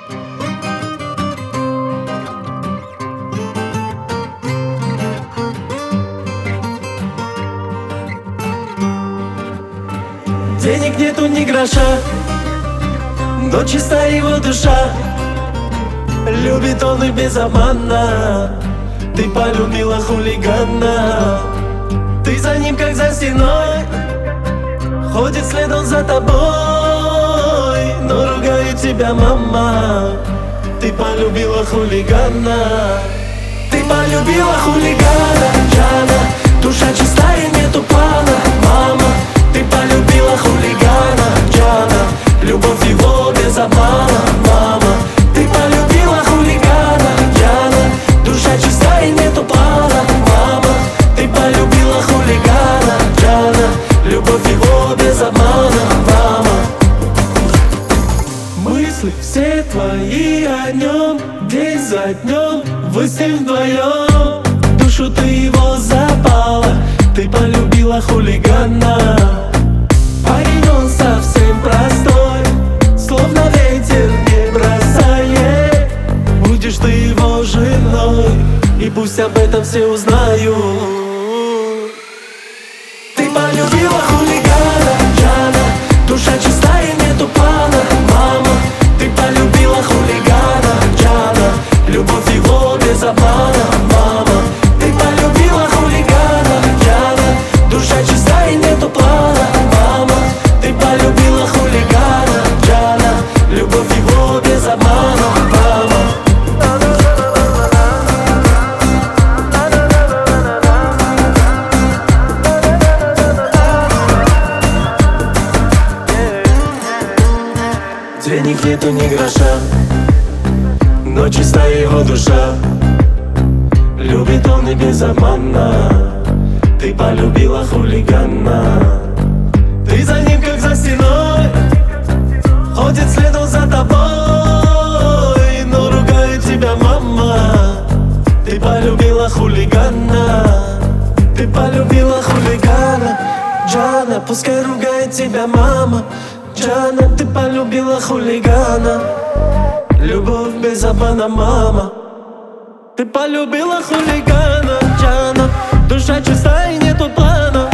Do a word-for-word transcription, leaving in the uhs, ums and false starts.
Денег нету ни гроша, но чиста его душа. Любит он и без обмана. Ты полюбила хулигана. Ты за ним как за стеной, ходит следом за тобой, но ругает тебя мама. Ты полюбила хулигана. Ты полюбила хулигана, Джана. Душа чистая, нету плана, мама. Ты полюбила хулигана, Джана. Любовь его без обмана, мама. Ты полюбила хулигана, Джана. Душа чистая, нету плана, мама. Ты полюбила хулигана, Джана. Любовь его без обмана, мама. Мысли все твои о нем, день за днем вы с ним вдвоем. Душу ты его запала, ты полюбила хулигана. Парень он совсем простой, словно ветер не бросает. Будешь ты его женой, и пусть об этом все узнают. Ты полюбила хулигана, Джана. Душа чистая, нету плана, мама. Ты полюбила хулигана, Джана. Любовь его без обмана, мама. Ты полюбила хулигана, Джана. Душа чистая, нету плана, мама. Ты полюбила хулигана, Джана. Любовь его без обмана, мама. Денег нету ни гроша, но чиста его душа. Любит он и без обмана. Ты полюбила хулигана. Ты за ним как за стеной, ходит следом за тобой, но ругает тебя мама. Ты полюбила хулигана. Ты полюбила хулигана, Джана. Пускай ругает тебя мама, Джана. Ты полюбила хулигана. Любовь без обмана, мама. Ты полюбила хулигана, Джана. Душа чистая, нету плана,